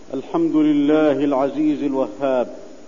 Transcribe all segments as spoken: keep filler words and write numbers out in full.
الحمد لله العزيز الوهاب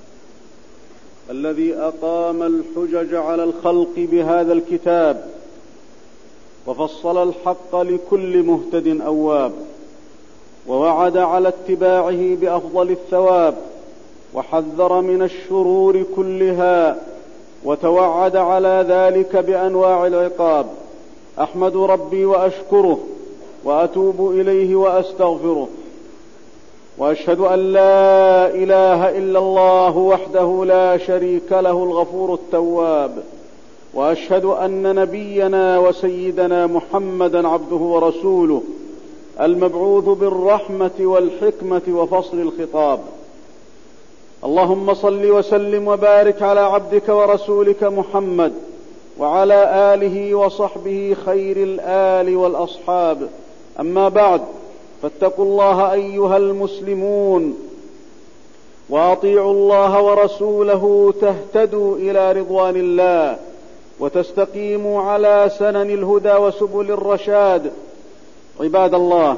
الذي أقام الحجج على الخلق بهذا الكتاب وفصل الحق لكل مهتد أواب، ووعد على اتباعه بأفضل الثواب، وحذر من الشرور كلها، وتوعد على ذلك بأنواع العقاب. أحمد ربي وأشكره وأتوب إليه وأستغفره، وأشهد أن لا إله إلا الله وحده لا شريك له الغفور التواب، وأشهد أن نبينا وسيدنا محمدا عبده ورسوله المبعوث بالرحمة والحكمة وفصل الخطاب. اللهم صل وسلم وبارك على عبدك ورسولك محمد وعلى آله وصحبه خير الآل والأصحاب. أما بعد، فاتقوا الله أيها المسلمون، وأطيعوا الله ورسوله تهتدوا إلى رضوان الله، وتستقيموا على سنن الهدى وسبل الرشاد. عباد الله،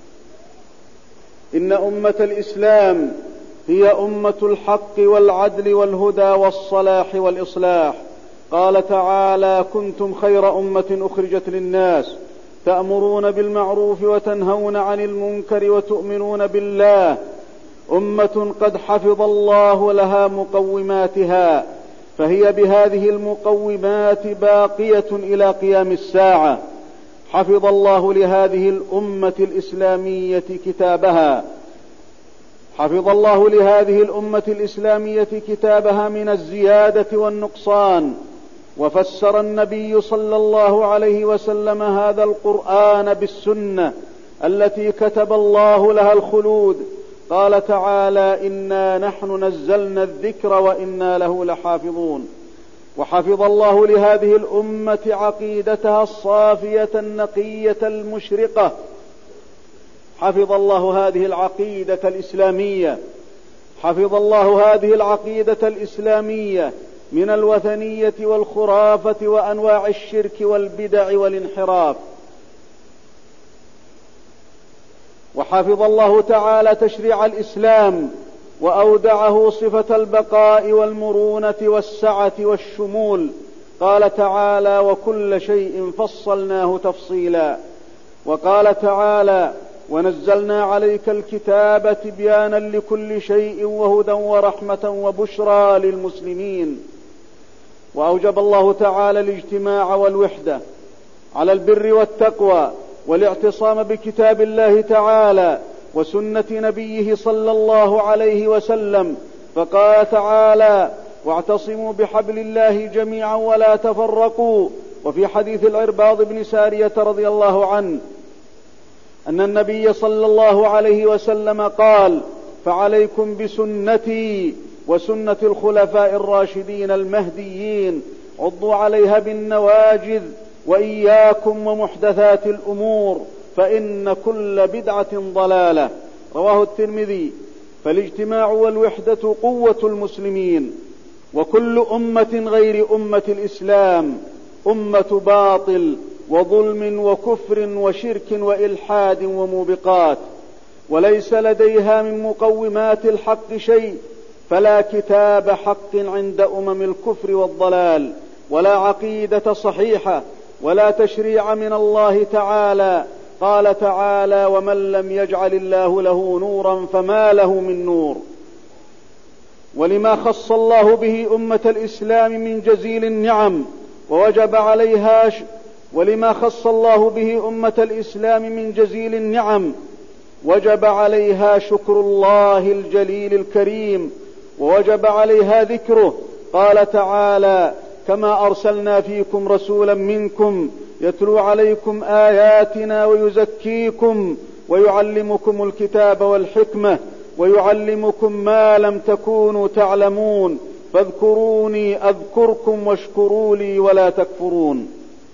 إن أمة الإسلام هي أمة الحق والعدل والهدى والصلاح والإصلاح. قال تعالى: كنتم خير أمة أخرجت للناس تأمرون بالمعروف وتنهون عن المنكر وتؤمنون بالله. أمة قد حفظ الله لها مقوماتها، فهي بهذه المقومات باقية إلى قيام الساعة. حفظ الله لهذه الأمة الإسلامية كتابها حفظ الله لهذه الأمة الإسلامية كتابها من الزيادة والنقصان. وفسر النبي صلى الله عليه وسلم هذا القرآن بالسنة التي كتب الله لها الخلود. قال تعالى: إنا نحن نزلنا الذكر وإنا له لحافظون. وحفظ الله لهذه الأمة عقيدتها الصافية النقية المشرقة. حفظ الله هذه العقيدة الإسلامية حفظ الله هذه العقيدة الإسلامية من الوثنية والخرافة وأنواع الشرك والبدع والانحراف. وحفظ الله تعالى تشريع الإسلام، وأودعه صفة البقاء والمرونة والسعة والشمول. قال تعالى: وكل شيء فصلناه تفصيلا. وقال تعالى: ونزلنا عليك الكتاب تبيانا لكل شيء وهدى ورحمة وبشرى للمسلمين. وأوجب الله تعالى الاجتماع والوحدة على البر والتقوى والاعتصام بكتاب الله تعالى وسنة نبيه صلى الله عليه وسلم. فقال تعالى: واعتصموا بحبل الله جميعا ولا تفرقوا. وفي حديث العرباض بن سارية رضي الله عنه أن النبي صلى الله عليه وسلم قال: فعليكم بسنتي وسنة الخلفاء الراشدين المهديين، عضوا عليها بالنواجذ، وإياكم ومحدثات الأمور، فإن كل بدعة ضلالة. رواه الترمذي. فالاجتماع والوحدة قوة المسلمين، وكل أمة غير أمة الإسلام أمة باطل وظلم وكفر وشرك وإلحاد وموبقات، وليس لديها من مقومات الحق شيء. فلا كتاب حق عند أمم الكفر والضلال، ولا عقيدة صحيحة، ولا تشريع من الله تعالى. قال تعالى: ومن لم يجعل الله له نورا فما له من نور. ولما خص الله به أمة الإسلام من جزيل النعم ووجب عليها ش... ولما خص الله به أمة الإسلام من جزيل النعم وجب عليها شكر الله الجليل الكريم، ووجب عليها ذكره. قال تعالى: كما أرسلنا فيكم رسولا منكم يتلو عليكم آياتنا ويزكيكم ويعلمكم الكتاب والحكمة ويعلمكم ما لم تكونوا تعلمون، فاذكروني أذكركم واشكروا لي ولا تكفرون.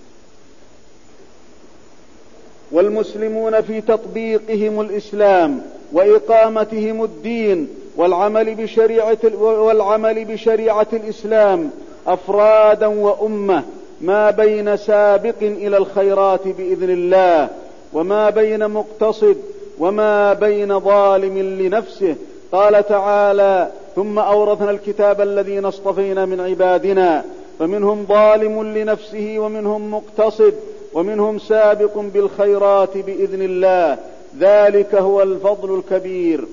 والمسلمون في تطبيقهم الإسلام وإقامتهم الدين والعمل بشريعة, والعمل بشريعة الإسلام أفرادا وأمة، ما بين سابق إلى الخيرات بإذن الله، وما بين مقتصد وما بين ظالم لنفسه. قال تعالى: ثم أورثنا الكتاب الذين اصطفينا من عبادنا فمنهم ظالم لنفسه ومنهم مقتصد ومنهم سابق بالخيرات بإذن الله، ذلك هو الفضل الكبير.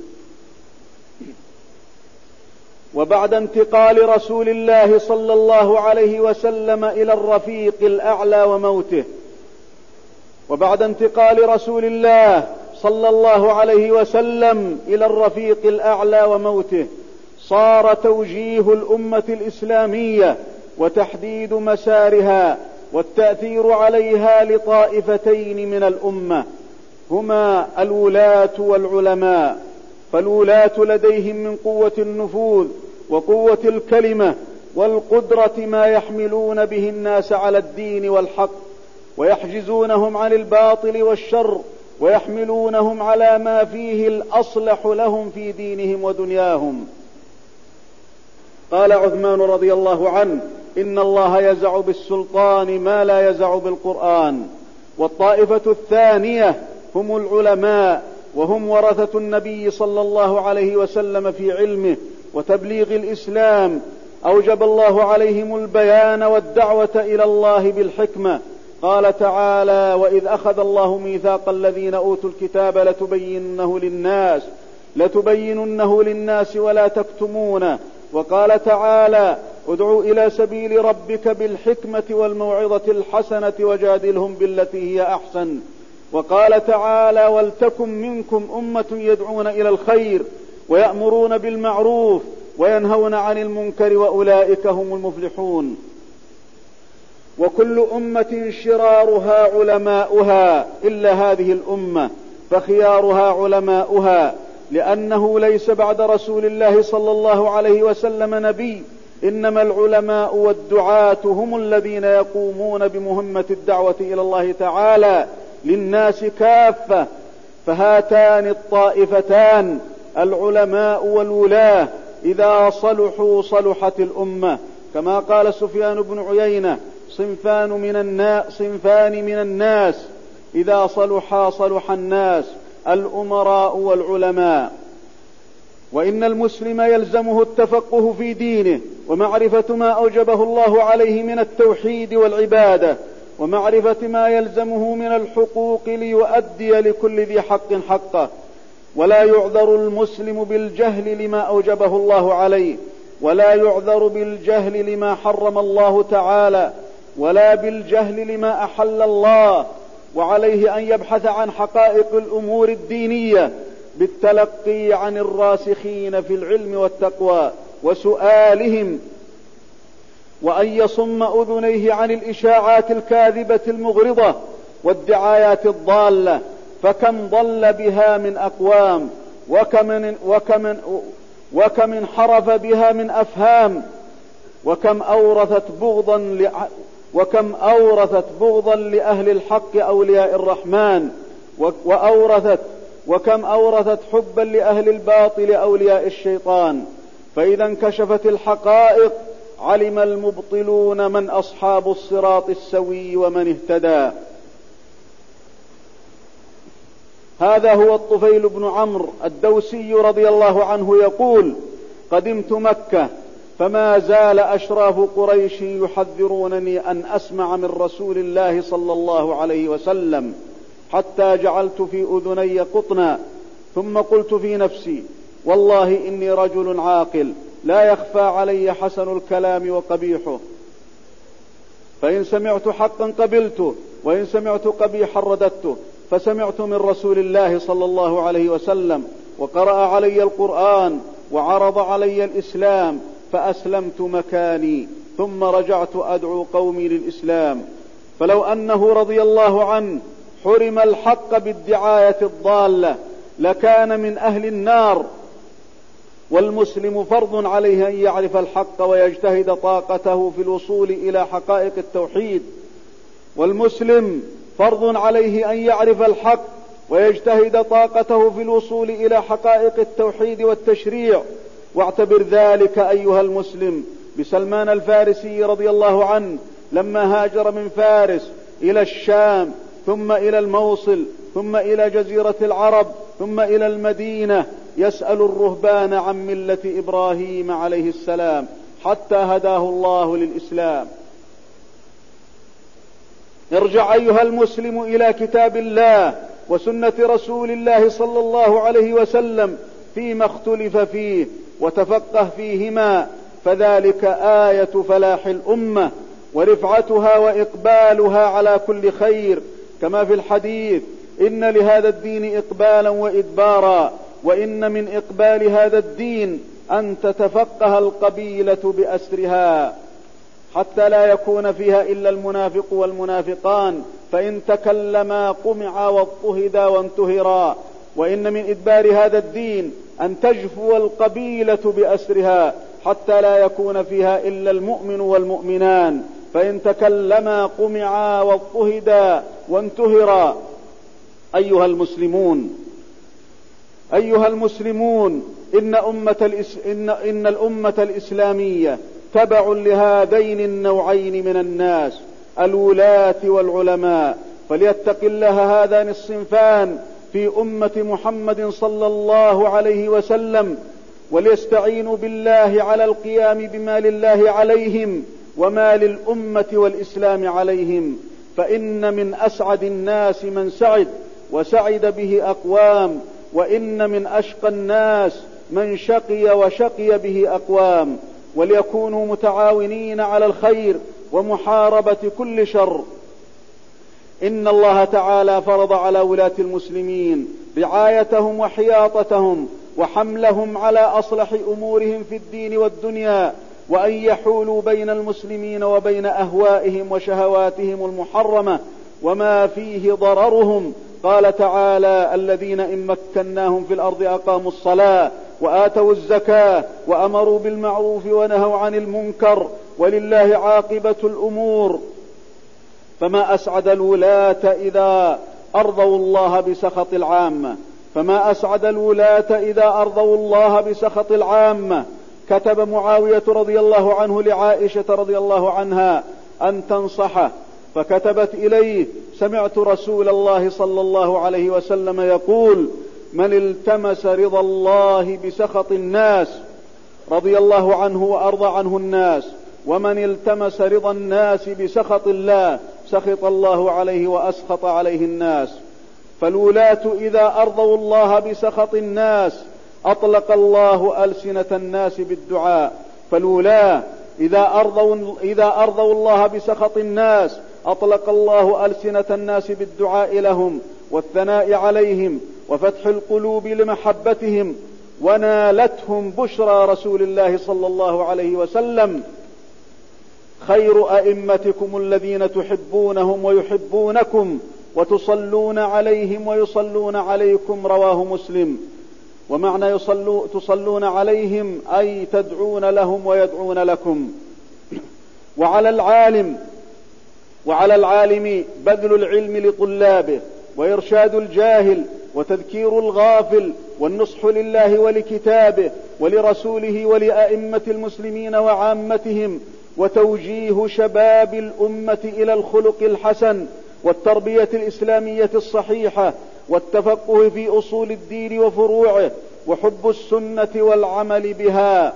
وبعد انتقال رسول الله صلى الله عليه وسلم إلى الرفيق الأعلى وموته وبعد انتقال رسول الله صلى الله عليه وسلم إلى الرفيق الأعلى وموته صار توجيه الأمة الإسلامية وتحديد مسارها والتأثير عليها لطائفتين من الأمة، هما الولاة والعلماء. فالولاة لديهم من قوة النفوذ وقوة الكلمة والقدرة ما يحملون به الناس على الدين والحق، ويحجزونهم عن الباطل والشر، ويحملونهم على ما فيه الأصلح لهم في دينهم ودنياهم. قال عثمان رضي الله عنه: إن الله يزع بالسلطان ما لا يزع بالقرآن. والطائفة الثانية هم العلماء، وهم ورثة النبي صلى الله عليه وسلم في علمه وتبليغ الإسلام. أوجب الله عليهم البيان والدعوة إلى الله بالحكمة. قال تعالى: وإذ أخذ الله ميثاق الذين أوتوا الكتاب لتبيننه للناس لتبيننه للناس ولا تكتمونه. وقال تعالى: ادع إلى سبيل ربك بالحكمة والموعظة الحسنة وجادلهم بالتي هي أحسن. وقال تعالى: ولتكن منكم أمة يدعون إلى الخير ويأمرون بالمعروف وينهون عن المنكر وأولئك هم المفلحون. وكل أمة شرارها علماؤها إلا هذه الأمة فخيارها علماؤها، لأنه ليس بعد رسول الله صلى الله عليه وسلم نبي، إنما العلماء والدعاة هم الذين يقومون بمهمة الدعوة إلى الله تعالى للناس كافة. فهاتان الطائفتان العلماء والولاة إذا صلحوا صلحت الأمة، كما قال سفيان بن عيينة: صنفان من الناس صنفان من الناس إذا صلحا صلح الناس، الأمراء والعلماء. وإن المسلم يلزمه التفقه في دينه ومعرفة ما أوجبه الله عليه من التوحيد والعبادة، ومعرفة ما يلزمه من الحقوق ليؤدي لكل ذي حق حقه. ولا يعذر المسلم بالجهل لما أوجبه الله عليه، ولا يعذر بالجهل لما حرم الله تعالى، ولا بالجهل لما أحل الله. وعليه أن يبحث عن حقائق الأمور الدينية بالتلقي عن الراسخين في العلم والتقوى وسؤالهم، وأن يصم أذنيه عن الإشاعات الكاذبة المغرضة والدعايات الضالة، فكم ضل بها من أقوام، وكم وكم وكم انحرف بها من أفهام، وكم أورثت بغضا ل... وكم أورثت بغضا لأهل الحق أولياء الرحمن، وأورثت وكم أورثت حبا لأهل الباطل أولياء الشيطان. فإذا انكشفت الحقائق علم المبطلون من أصحاب الصراط السوي ومن اهتدى. هذا هو الطفيل بن عمرو الدوسي رضي الله عنه يقول: قدمت مكة فما زال أشراف قريش يحذرونني أن أسمع من رسول الله صلى الله عليه وسلم، حتى جعلت في أذني قطنا، ثم قلت في نفسي: والله إني رجل عاقل لا يخفى علي حسن الكلام وقبيحه، فإن سمعت حقا قبلته وإن سمعت قبيحا رددته. فسمعت من رسول الله صلى الله عليه وسلم وقرأ علي القرآن وعرض علي الإسلام فأسلمت مكاني، ثم رجعت أدعو قومي للإسلام. فلو أنه رضي الله عنه حرم الحق بالدعاية الضالة لكان من أهل النار. والمسلم فرض عليه أن يعرف الحق ويجتهد طاقته في الوصول إلى حقائق التوحيد. والمسلم فرض عليه أن يعرف الحق ويجتهد طاقته في الوصول إلى حقائق التوحيد والتشريع. واعتبر ذلك أيها المسلم بسلمان الفارسي رضي الله عنه لما هاجر من فارس إلى الشام ثم إلى الموصل ثم إلى جزيرة العرب ثم إلى المدينة يسأل الرهبان عن ملة إبراهيم عليه السلام حتى هداه الله للإسلام. ارجع أيها المسلم إلى كتاب الله وسنة رسول الله صلى الله عليه وسلم فيما اختلف فيه وتفقه فيهما، فذلك آية فلاح الأمة ورفعتها وإقبالها على كل خير، كما في الحديث: إن لهذا الدين إقبالا وإدبارا، وإن من إقبال هذا الدين أن تتفقه القبيلة بأسرها حتى لا يكون فيها إلا المنافق والمنافقان، فإن تكلما قمعا واضطهدا وانتهرا. وإن من إدبار هذا الدين أن تجفو القبيلة بأسرها حتى لا يكون فيها إلا المؤمن والمؤمنان، فإن تكلما قمعا واضطهدا وانتهرا. أيها المسلمون أيها المسلمون إن, أمة الإس... إن... إن الأمة الإسلامية تبع لهذين النوعين من الناس، الولاة والعلماء، فليتق الله هذان الصنفان في أمة محمد صلى الله عليه وسلم، وليستعينوا بالله على القيام بما لله عليهم وما للأمة والإسلام عليهم، فإن من أسعد الناس من سعد وسعد به أقوام، وإن من أشقى الناس من شقي وشقي به أقوام، وليكونوا متعاونين على الخير ومحاربة كل شر. إن الله تعالى فرض على ولاة المسلمين رعايتهم وحياطتهم وحملهم على أصلح أمورهم في الدين والدنيا، وأن يحولوا بين المسلمين وبين أهوائهم وشهواتهم المحرمة وما فيه ضررهم. قال تعالى: الذين إن مكناهم في الأرض أقاموا الصلاة وآتوا الزكاة وأمروا بالمعروف ونهوا عن المنكر ولله عاقبة الأمور. فما أسعد الولاة إذا أرضوا الله بسخط العامة فما أسعد الولاة إذا أرضوا الله بسخط العامة. كتب معاوية رضي الله عنه لعائشة رضي الله عنها أن تنصحه، فكتبت إليه: سمعت رسول الله صلى الله عليه وسلم يقول: من التمس رضا الله بسخط الناس رضي الله عنه وأرضى عنه الناس، ومن التمس رضا الناس بسخط الله سخط الله عليه وأسخط عليه الناس. فالولاة إذا أرضوا الله بسخط الناس أطلق الله ألسنة الناس بالدعاء. فالولاة إذا أرضوا, إذا أرضوا الله بسخط الناس أطلق الله ألسنة الناس بالدعاء لهم والثناء عليهم وفتح القلوب لمحبتهم، ونالتهم بشرى رسول الله صلى الله عليه وسلم: خير أئمتكم الذين تحبونهم ويحبونكم وتصلون عليهم ويصلون عليكم. رواه مسلم. ومعنى يصلو تصلون عليهم أي تدعون لهم ويدعون لكم. وعلى العالم وعلى العالم بذل العلم لطلابه وإرشاد الجاهل وتذكير الغافل والنصح لله ولكتابه ولرسوله ولأئمة المسلمين وعامتهم، وتوجيه شباب الأمة إلى الخلق الحسن والتربية الإسلامية الصحيحة والتفقه في أصول الدين وفروعه وحب السنة والعمل بها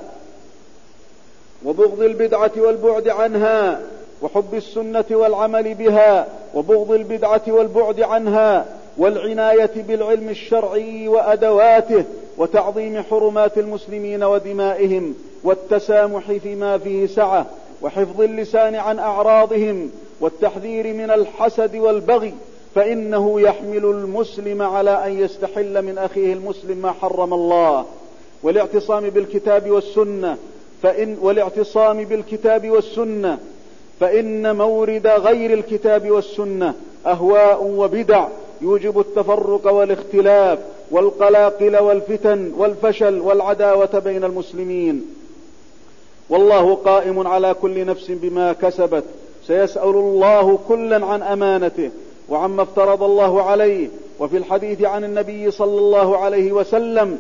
وبغض البدعة والبعد عنها وحب السنة والعمل بها وبغض البدعة والبعد عنها والعناية بالعلم الشرعي وأدواته وتعظيم حرمات المسلمين ودمائهم والتسامح فيما فيه سعة وحفظ اللسان عن أعراضهم والتحذير من الحسد والبغي، فإنه يحمل المسلم على أن يستحل من أخيه المسلم ما حرم الله، والاعتصام بالكتاب والسنة فإن والاعتصام بالكتاب والسنة فإن مورد غير الكتاب والسنة أهواء وبدع يوجب التفرق والاختلاف والقلاقل والفتن والفشل والعداوة بين المسلمين. والله قائم على كل نفس بما كسبت، سيسأل الله كلا عن أمانته وعما افترض الله عليه. وفي الحديث عن النبي صلى الله عليه وسلم: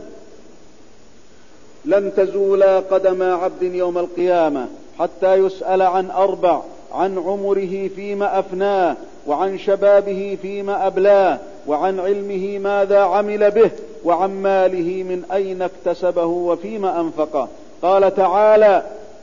لن تزولا قدم عبد يوم القيامة حتى يسأل عن أربع: عن عمره فيما أفناه، وعن شبابه فيما أبلاه، وعن علمه ماذا عمل به، وعن ماله من أين اكتسبه وفيما أنفقه. قال تعالى: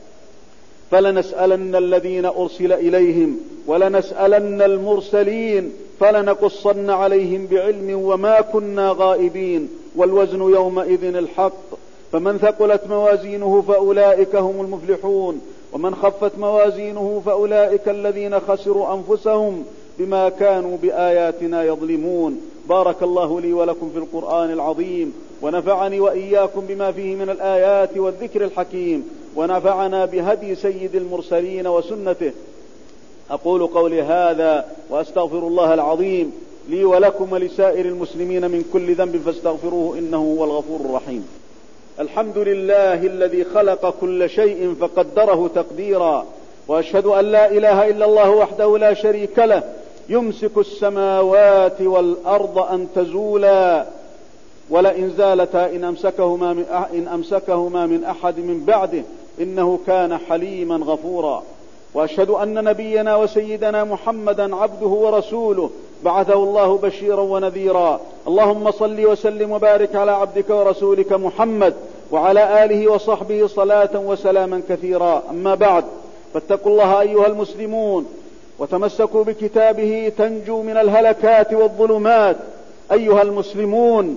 فلنسألن الذين أرسل إليهم ولنسألن المرسلين فلنقصن عليهم بعلم وما كنا غائبين والوزن يومئذ الحق. فمن ثقلت موازينه فأولئك هم المفلحون، ومن خفت موازينه فأولئك الذين خسروا أنفسهم بما كانوا بآياتنا يظلمون. بارك الله لي ولكم في القرآن العظيم، ونفعني وإياكم بما فيه من الآيات والذكر الحكيم، ونفعنا بهدي سيد المرسلين وسنته. أقول قولي هذا وأستغفر الله العظيم لي ولكم ولسائر المسلمين من كل ذنب فاستغفروه إنه هو الغفور الرحيم. الحمد لله الذي خلق كل شيء فقدره تقديرا، وأشهد أن لا إله إلا الله وحده لا شريك له، يمسك السماوات والأرض أن تزولا ولئن زالتا إن أمسكهما من, إن أمسكهما من أحد من بعده إنه كان حليما غفورا. وأشهد أن نبينا وسيدنا محمدا عبده ورسوله بعثه الله بشيرا ونذيرا. اللهم صل وسلم وبارك على عبدك ورسولك محمد وعلى آله وصحبه صلاة وسلاما كثيرا. أما بعد، فاتقوا الله أيها المسلمون وتمسكوا بكتابه تنجوا من الهلكات والظلمات. أيها المسلمون،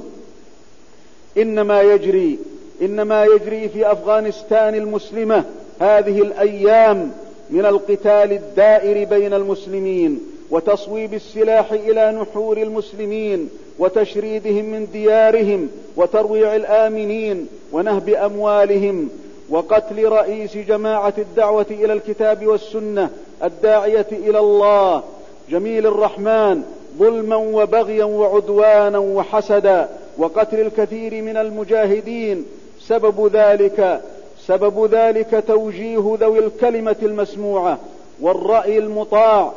إنما يجري إنما يجري في أفغانستان المسلمة هذه الأيام من القتال الدائر بين المسلمين وتصويب السلاح إلى نحور المسلمين وتشريدهم من ديارهم وترويع الآمنين ونهب أموالهم وقتل رئيس جماعة الدعوة إلى الكتاب والسنة الداعية إلى الله جميل الرحمن ظلما وبغيا وعدوانا وحسدا، وقتل الكثير من المجاهدين. سبب ذلك سبب ذلك توجيه ذوي الكلمة المسموعة والرأي المطاع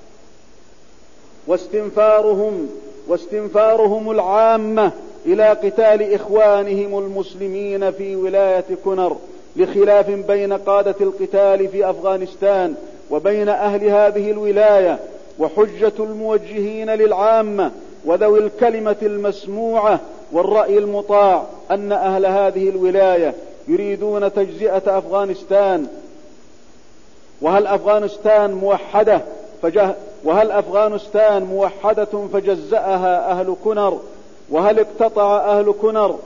واستنفارهم واستنفارهم العامة إلى قتال إخوانهم المسلمين في ولاية كنر، لخلاف بين قادة القتال في أفغانستان وبين أهل هذه الولاية. وحجة الموجهين للعامة وذوي الكلمة المسموعة والرأي المطاع أن أهل هذه الولاية يريدون تجزئة أفغانستان. وهل أفغانستان موحدة فجه وهل أفغانستان موحدة فجزأها أهل كنر؟ وهل اقتطع أهل كنر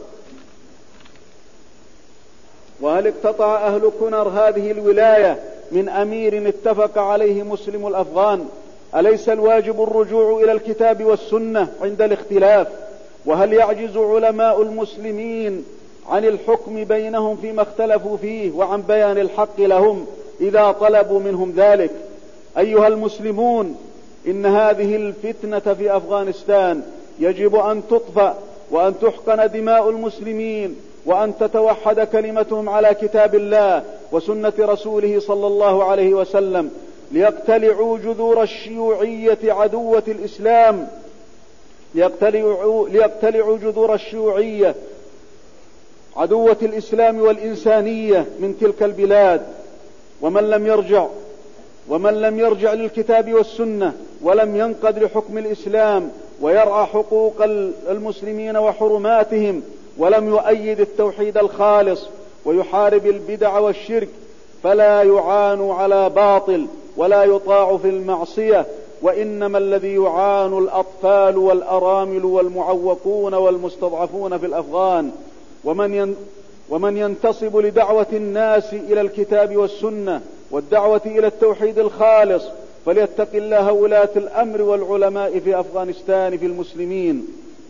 وهل اقتطع أهل كنر هذه الولاية من أمير اتفق عليه مسلم الأفغان؟ أليس الواجب الرجوع إلى الكتاب والسنة عند الاختلاف؟ وهل يعجز علماء المسلمين عن الحكم بينهم فيما اختلفوا فيه وعن بيان الحق لهم إذا طلبوا منهم ذلك؟ أيها المسلمون، إن هذه الفتنة في أفغانستان يجب أن تطفأ وأن تحقن دماء المسلمين وأن تتوحد كلمتهم على كتاب الله وسنة رسوله صلى الله عليه وسلم، ليقتلعوا جذور الشيوعية عدوة الإسلام ليقتلعوا, ليقتلعوا جذور الشيوعية عدوة الإسلام والإنسانية من تلك البلاد. ومن لم يرجع ومن لم يرجع للكتاب والسنة ولم ينقد لحكم الإسلام ويرعى حقوق المسلمين وحرماتهم ولم يؤيد التوحيد الخالص ويحارب البدع والشرك فلا يعان على باطل ولا يطاع في المعصية، وإنما الذي يعان الأطفال والأرامل والمعوقون والمستضعفون في الأفغان. ومن ومن ينتصب لدعوة الناس إلى الكتاب والسنة والدعوة إلى التوحيد الخالص فليتق الله ولاة الأمر والعلماء في أفغانستان في المسلمين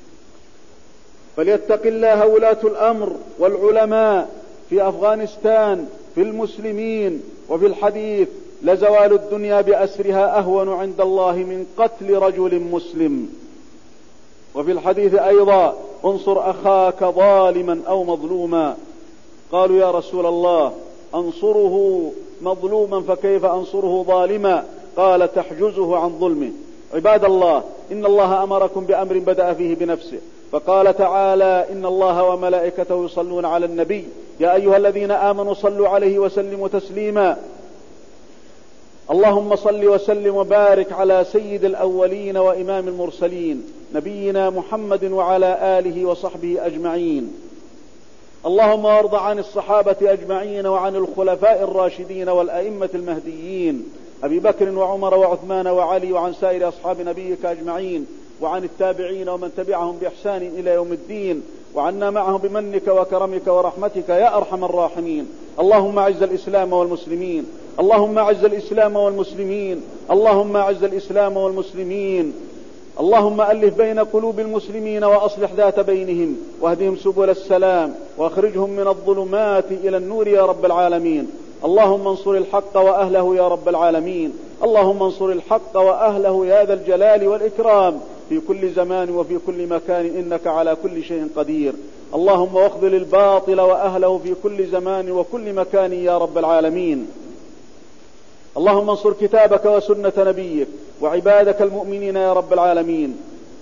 فليتق الله ولاة الأمر والعلماء في أفغانستان في المسلمين. وفي الحديث: لزوال الدنيا بأسرها أهون عند الله من قتل رجل مسلم. وفي الحديث أيضا: انصر أخاك ظالما أو مظلوما. قالوا: يا رسول الله، أنصره مظلوما فكيف أنصره ظالما؟ قال: تحجزه عن ظلمه. عباد الله، إن الله أمركم بأمر بدأ فيه بنفسه، فقال تعالى: إن الله وملائكته يصلون على النبي يا أيها الذين آمنوا صلوا عليه وسلموا تسليما. اللهم صل وسلم وبارك على سيد الأولين وإمام المرسلين نبينا محمد وعلى آله وصحبه أجمعين. اللهم وارض عن الصحابة أجمعين وعن الخلفاء الراشدين والأئمة المهديين أبي بكر وعمر وعثمان وعلي وعن سائر أصحاب نبيك أجمعين وعن التابعين ومن تبعهم بإحسان إلى يوم الدين وعنا معهم بمنك وكرمك ورحمتك يا أرحم الراحمين. اللهم أعز الإسلام والمسلمين اللهم أعز الإسلام والمسلمين اللهم أعز الإسلام والمسلمين اللهم ألف بين قلوب المسلمين وأصلح ذات بينهم واهدهم سبل السلام واخرجهم من الظلمات إلى النور يا رب العالمين. اللهم انصر الحق وأهله يا رب العالمين. اللهم انصر الحق وأهله يا ذا الجلال والإكرام في كل زمان وفي كل مكان إنك على كل شيء قدير. اللهم واخذل الباطل وأهله في كل زمان وكل مكان يا رب العالمين. اللهم انصر كتابك وسنة نبيك وعبادك المؤمنين يا رب العالمين.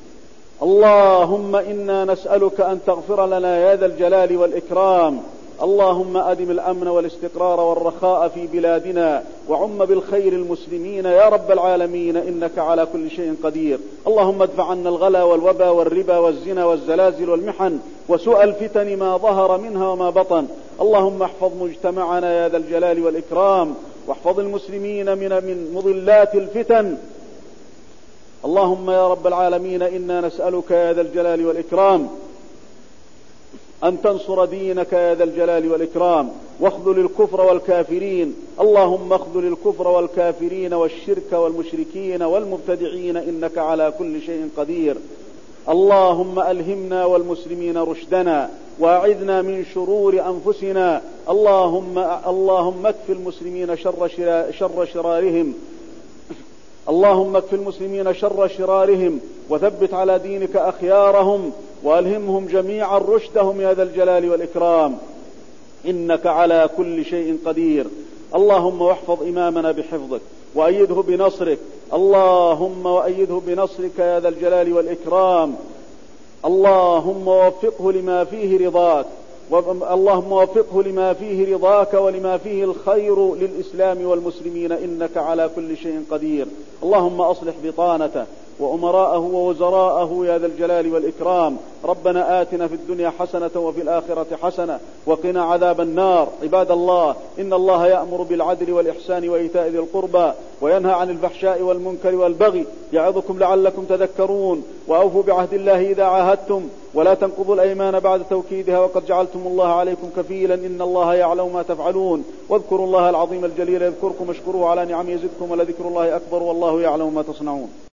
اللهم إنا نسألك أن تغفر لنا يا ذا الجلال والإكرام. اللهم أدم الأمن والاستقرار والرخاء في بلادنا وعم بالخير المسلمين يا رب العالمين إنك على كل شيء قدير. اللهم ادفع عنا الغلا والوبا والربا والزنا والزلازل والمحن وسوء الفتن ما ظهر منها وما بطن. اللهم احفظ مجتمعنا يا ذا الجلال والإكرام واحفظ المسلمين من من مضلات الفتن. اللهم يا رب العالمين إنا نسألك يا ذا الجلال والإكرام أن تنصر دينك يا ذا الجلال والإكرام واخذل الكفر والكافرين. اللهم اخذل الكفر والكافرين والشرك والمشركين والمبتدعين إنك على كل شيء قدير. اللهم ألهمنا والمسلمين رشدنا وأعذنا من شرور أنفسنا. اللهم اللهم اكف المسلمين شر شر شرارهم اللهم اكف المسلمين شر شرارهم وثبت على دينك أخيارهم وألهمهم جميعا رشدهم يا ذا الجلال والإكرام إنك على كل شيء قدير. اللهم واحفظ إمامنا بحفظك وأيده بنصرك. اللهم وأيده بنصرك يا ذا الجلال والإكرام. اللهم وفقه لما فيه رضاك اللهم وفقه لما فيه رضاك ولما فيه الخير للإسلام والمسلمين إنك على كل شيء قدير. اللهم أصلح بطانته وأمراءه ووزراءه يا ذا الجلال والإكرام. ربنا آتنا في الدنيا حسنة وفي الآخرة حسنة وقنا عذاب النار. عباد الله إن الله يأمر بالعدل والإحسان وإيتاء ذي القربى وينهى عن الفحشاء والمنكر والبغي يعظكم لعلكم تذكرون. وأوفوا بعهد الله إذا عاهدتم ولا تنقضوا الأيمان بعد توكيدها وقد جعلتم الله عليكم كفيلا إن الله يعلم ما تفعلون. واذكروا الله العظيم الجليل يذكركم واشكروه على نعمه يزدكم ولذكر الله أكبر والله يعلم ما تصنعون.